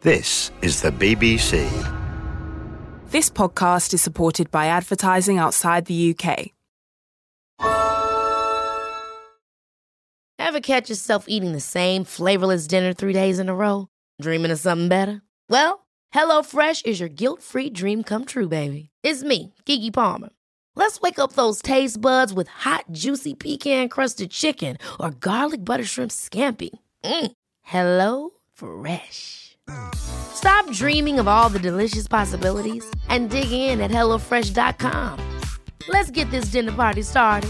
This is the BBC. This podcast is supported by advertising outside the UK. Ever catch yourself eating the same flavorless dinner 3 days in a row? Dreaming of something better? Well, HelloFresh is your guilt-free dream come true, baby. It's me, Keke Palmer. Let's wake up those taste buds with hot, juicy pecan-crusted chicken or garlic butter shrimp scampi. Hello Fresh. Stop dreaming of all the delicious possibilities and dig in at HelloFresh.com. Let's get this dinner party started.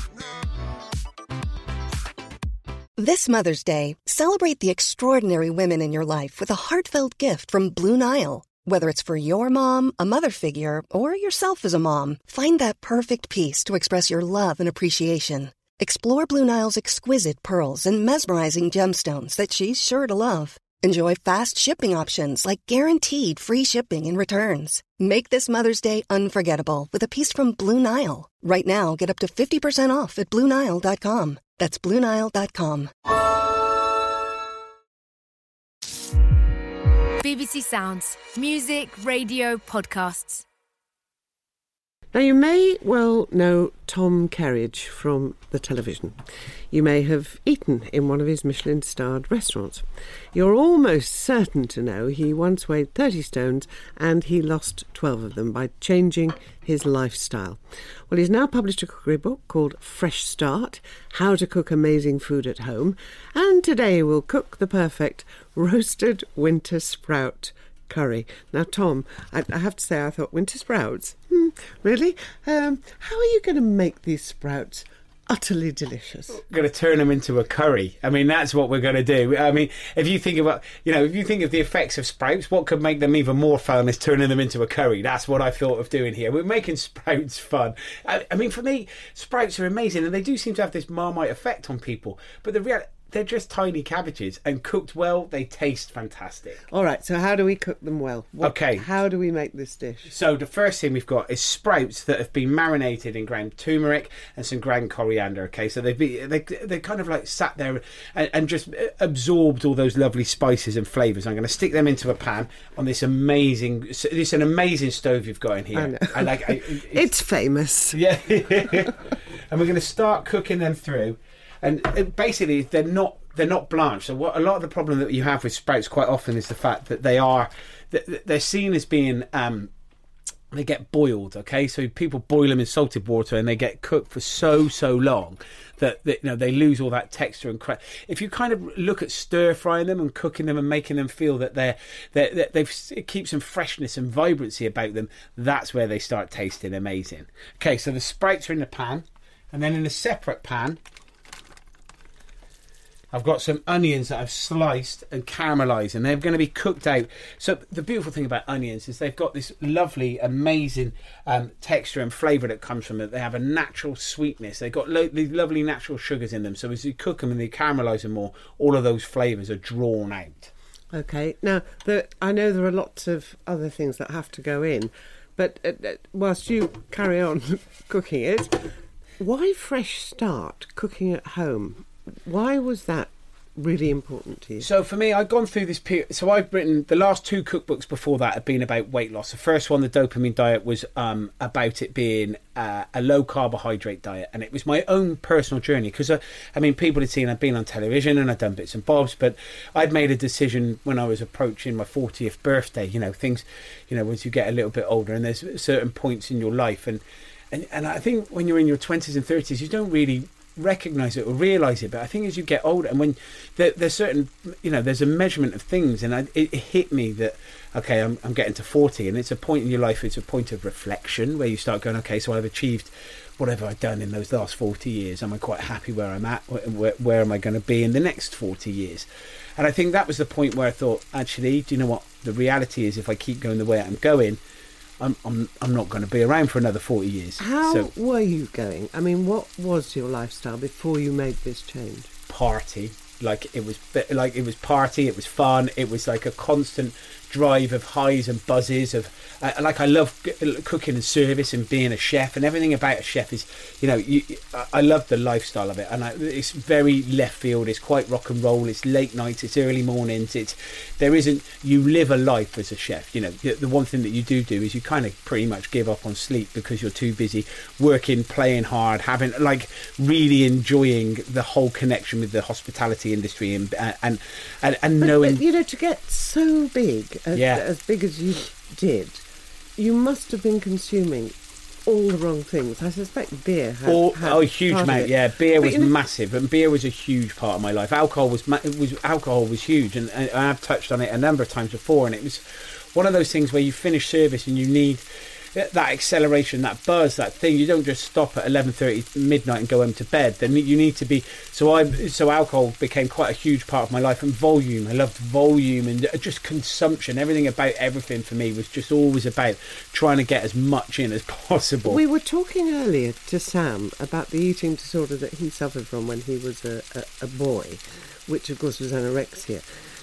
This Mother's Day, celebrate the extraordinary women in your life with a heartfelt gift from Blue Nile. Whether it's for your mom, a mother figure, or yourself as a mom, find that perfect piece to express your love and appreciation. Explore Blue Nile's exquisite pearls and mesmerizing gemstones that she's sure to love. Enjoy fast shipping options like guaranteed free shipping and returns. Make this Mother's Day unforgettable with a piece from Blue Nile. Right now, get up to 50% off at BlueNile.com. That's BlueNile.com. BBC Sounds. Music, radio, podcasts. Now, you may well know Tom Kerridge from the television. You may have eaten in one of his Michelin-starred restaurants. You're almost certain to know he once weighed 30 stones and he lost 12 of them by changing his lifestyle. Well, he's now published a cookery book called Fresh Start, How to Cook Amazing Food at Home, and today we'll cook the perfect roasted winter sprout curry. Now, Tom, I have to say I thought winter sprouts? Really? How are you going to make these sprouts utterly delicious? We're going to turn them into a curry. I mean, that's what we're going to do. I mean, if you think about, if you think of the effects of sprouts, what could make them even more fun is turning them into a curry. That's what I thought of doing here. We're making sprouts fun. I mean, for me, sprouts are amazing, and they do seem to have this Marmite effect on people. But the reality, they're just tiny cabbages, and cooked well, they taste fantastic. All right, so how do we cook them well? Okay. How do we make this dish? So the first thing we've got is sprouts that have been marinated in ground turmeric and some ground coriander. Okay, so they kind of like sat there and just absorbed all those lovely spices and flavours. I'm going to stick them into a pan on this amazing. It's an amazing stove you've got in here. I know. It's famous. Yeah, and we're going to start cooking them through. And basically, they're not blanched. So what a lot of the problem that you have with sprouts quite often is the fact that they're seen as being they get boiled. Okay, so people boil them in salted water and they get cooked for so long that they lose all that texture and crunch. If you kind of look at stir frying them and cooking them and making them feel that it keeps some freshness and vibrancy about them, that's where they start tasting amazing. Okay, so the sprouts are in the pan, and then in a separate pan, I've got some onions that I've sliced and caramelised, and they're going to be cooked out. So the beautiful thing about onions is they've got this lovely, amazing texture and flavour that comes from it. They have a natural sweetness. They've got these lovely natural sugars in them. So as you cook them and you caramelise them more, all of those flavours are drawn out. Okay. Now, I know there are lots of other things that have to go in, but whilst you carry on cooking it, why Fresh Start, cooking at home? Why was that really important to you? So for me, I've gone through this period. So I've written the last two cookbooks before that have been about weight loss. The first one, the dopamine diet, was about it being a low carbohydrate diet, and it was my own personal journey because people had seen I'd been on television and I'd done bits and bobs, but I'd made a decision when I was approaching my 40th birthday. Things, as you get a little bit older, and there's certain points in your life, and I think when you're in your 20s and 30s, you don't really recognise it or realise it, but I think as you get older, and when there's certain, there's a measurement of things, and it hit me that okay, I'm getting to 40, and it's a point in your life, it's a point of reflection where you start going, okay, so I've achieved whatever I've done in those last 40 years. Am I quite happy where I'm at? Where am I going to be in the next 40 years? And I think that was the point where I thought, actually, do you know what? The reality is, if I keep going the way I'm going, I'm not going to be around for another 40 years. How were you going? I mean, what was your lifestyle before you made this change? Party. Like it was party, it was fun, it was like a constant drive of highs and buzzes of like I love cooking and service and being a chef, and everything about a chef is, you know, I love the lifestyle of it, and it's very left field. It's quite rock and roll. It's late nights, it's early mornings. You live a life as a chef. You know, the one thing that you do is you kind of pretty much give up on sleep because you're too busy working, playing hard, having like really enjoying the whole connection with the hospitality industry and knowing. But, you know, to get so big, as big as you did, you must have been consuming all the wrong things. I suspect beer had a huge amount. Yeah, beer was massive, and beer was a huge part of my life. Alcohol was huge, and I've touched on it a number of times before. And it was one of those things where you finish service and you need that acceleration, that buzz, that thing. You don't just stop at 11:30 midnight and go home to bed. Then you need to be. So alcohol became quite a huge part of my life, and volume. I loved volume and just consumption. Everything about everything for me was just always about trying to get as much in as possible. We were talking earlier to Sam about the eating disorder that he suffered from when he was a boy, which of course was anorexia.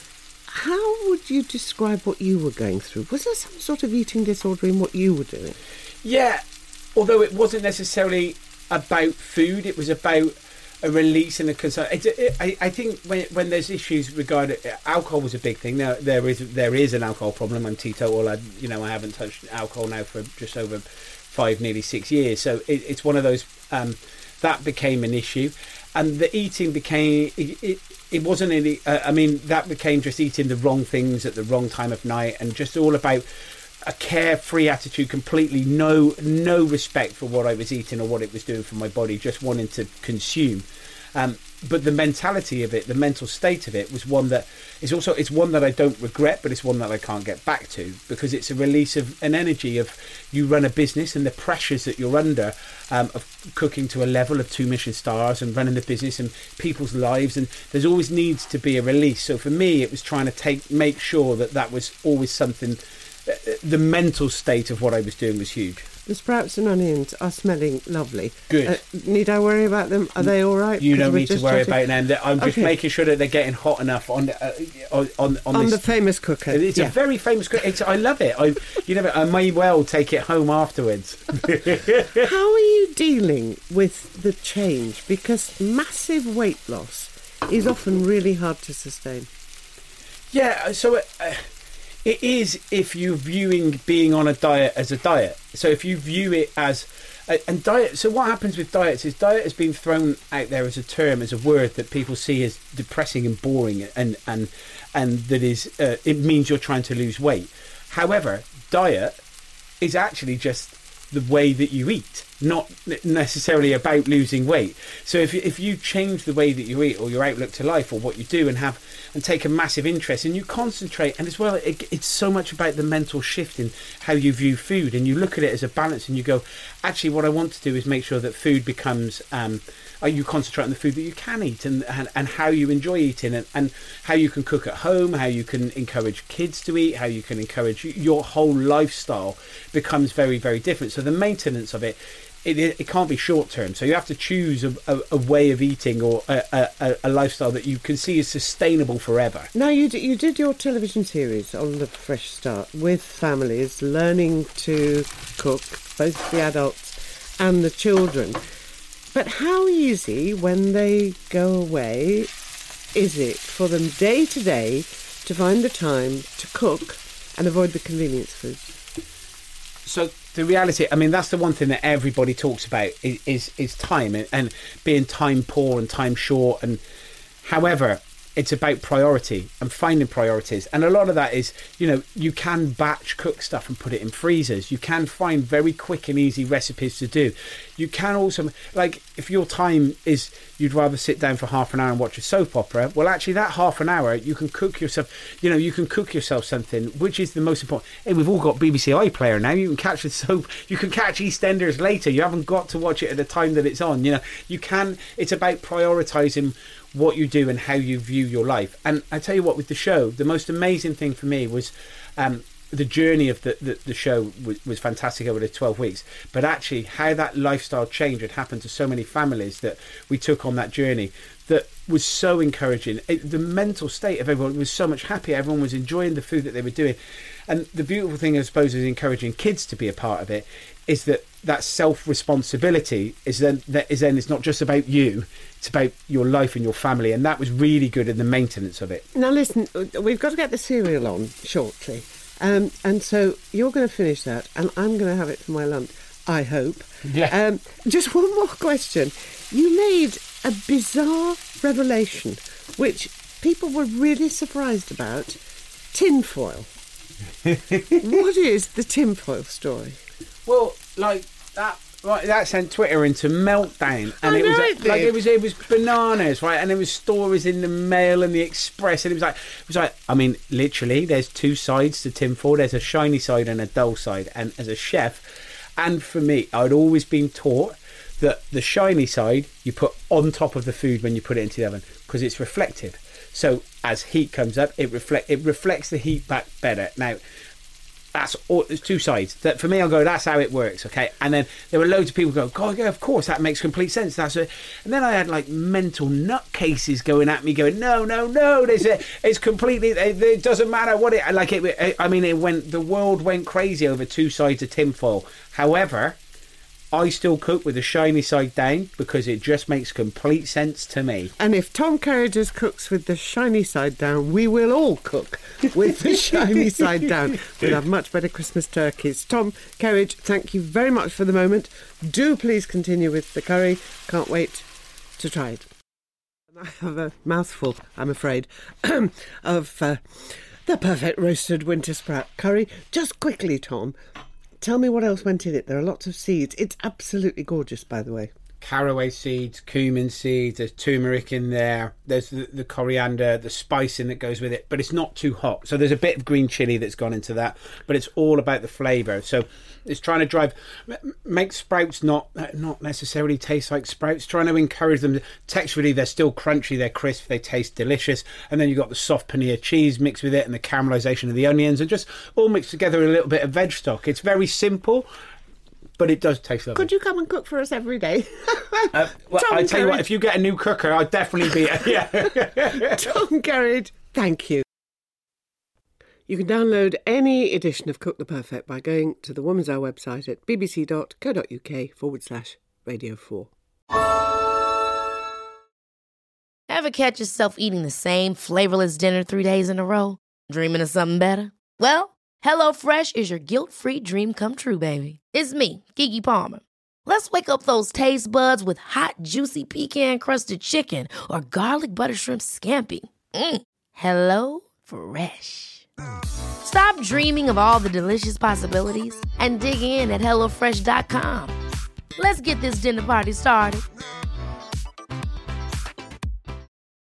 How would you describe what you were going through? Was there some sort of eating disorder in what you were doing? Yeah, although it wasn't necessarily about food, it was about a release and a concern. I think when there's issues regarding alcohol was a big thing. Now there is an alcohol problem. I'm teetotal. I haven't touched alcohol now for just over 5, nearly 6 years. So it's one of those that became an issue, and the eating became it wasn't any. That became just eating the wrong things at the wrong time of night, and just all about a carefree attitude, completely no respect for what I was eating or what it was doing for my body, just wanting to consume. But the mentality of it, the mental state of it, was one that it's one that I don't regret, but it's one that I can't get back to, because it's a release of an energy of you run a business and the pressures that you're under of cooking to a level of 2 Michelin stars and running the business and people's lives, and there's always needs to be a release. So for me, it was trying to make sure that was always something. The mental state of what I was doing was huge. The sprouts and onions are smelling lovely. Good. Need I worry about them? Are they all right? You don't need to worry about them. I'm just making sure that they're getting hot enough on the famous cooker. It's a very famous cooker. I love it. I may well take it home afterwards. How are you dealing with the change? Because massive weight loss is often really hard to sustain. Yeah. So. It is if you're viewing being on a diet as a diet. So if you view it as and diet. So what happens with diets is diet has been thrown out there as a term, as a word that people see as depressing and boring, and that is it means you're trying to lose weight. However, diet is actually just the way that you eat, not necessarily about losing weight. So if you change the way that you eat, or your outlook to life, or what you do, and take a massive interest, and you concentrate, and as well it's so much about the mental shift in how you view food, and you look at it as a balance, and you go, actually what I want to do is make sure that food becomes you concentrate on the food that you can eat, and how you enjoy eating, and how you can cook at home, how you can encourage kids to eat, how you can encourage your whole lifestyle becomes very, very different. So the maintenance of it can't be short term. So you have to choose a way of eating, or a lifestyle that you can see is sustainable forever. Now you did your television series on the Fresh Start with families learning to cook, both the adults and the children. But how easy, when they go away, is it for them day to day to find the time to cook and avoid the convenience foods? So the reality, that's the one thing that everybody talks about is time, and being time poor and time short. And however, it's about priority and finding priorities. And a lot of that is, you can batch cook stuff and put it in freezers. You can find very quick and easy recipes to do. You can also, like, if your time is you'd rather sit down for half an hour and watch a soap opera, well, actually that half an hour you can cook yourself, you can cook yourself something, which is the most important. Hey, we've all got BBC iPlayer now. You can catch the soap, you can catch EastEnders later. You haven't got to watch it at the time that it's on. You can, it's about prioritising what you do and how you view your life. And I tell you what, with the show, the most amazing thing for me was the journey of the show was fantastic over the 12 weeks, but actually how that lifestyle change had happened to so many families that we took on that journey. that was so encouraging. The mental state of everyone was so much happier. Everyone was enjoying the food that they were doing. And the beautiful thing, I suppose, is encouraging kids to be a part of it, is that self-responsibility is then it's not just about you, it's about your life and your family. And that was really good in the maintenance of it. Now listen, we've got to get the cereal on shortly. And so you're going to finish that and I'm going to have it for my lunch, I hope. Yeah. Just one more question. You made a bizarre revelation, which people were really surprised about. Tinfoil. What is the tinfoil story? Well, like that sent Twitter into meltdown, and it was bananas, right? And there was stories in the Mail and the Express, and it was like I mean, literally, there's two sides to tinfoil. There's a shiny side and a dull side. And as a chef, and for me, I'd always been taught that the shiny side you put on top of the food when you put it into the oven because it's reflective. So as heat comes up, it reflects the heat back better. Now, that's all. There's two sides. That for me, I'll go, that's how it works, okay? And then there were loads of people go, God, yeah, of course, that makes complete sense. That's it. And then I had like mental nutcases going at me, going, no, it's completely. It doesn't matter what it like. The world went crazy over two sides of tinfoil. However, I still cook with the shiny side down because it just makes complete sense to me. And if Tom Kerridge cooks with the shiny side down, we will all cook with the shiny side down. We'll have much better Christmas turkeys. Tom Kerridge, thank you very much for the moment. Do please continue with the curry. Can't wait to try it. I have a mouthful, I'm afraid, of the perfect roasted winter sprout curry. Just quickly, Tom, tell me what else went in it. There are lots of seeds. It's absolutely gorgeous, by the way. Caraway seeds, cumin seeds, there's turmeric in there, there's the coriander, the spicing that goes with it, but it's not too hot. So there's a bit of green chilli that's gone into that, but it's all about the flavour. So it's trying to make sprouts not necessarily taste like sprouts, trying to encourage them. Texturally, they're still crunchy, they're crisp, they taste delicious. And then you've got the soft paneer cheese mixed with it and the caramelisation of the onions, and just all mixed together with a little bit of veg stock. It's very simple, but it does taste lovely. Could you come and cook for us every day? Well, I tell you what, if you get a new cooker, I'd definitely be... Yeah. Tom Kerridge, thank you. You can download any edition of Cook the Perfect by going to the Woman's Hour website at bbc.co.uk/Radio 4. Ever catch yourself eating the same flavourless dinner 3 days in a row? Dreaming of something better? Well, HelloFresh is your guilt-free dream come true, baby. It's me, Keke Palmer. Let's wake up those taste buds with hot, juicy pecan-crusted chicken or garlic butter shrimp scampi. Hello Fresh. Stop dreaming of all the delicious possibilities and dig in at HelloFresh.com. Let's get this dinner party started.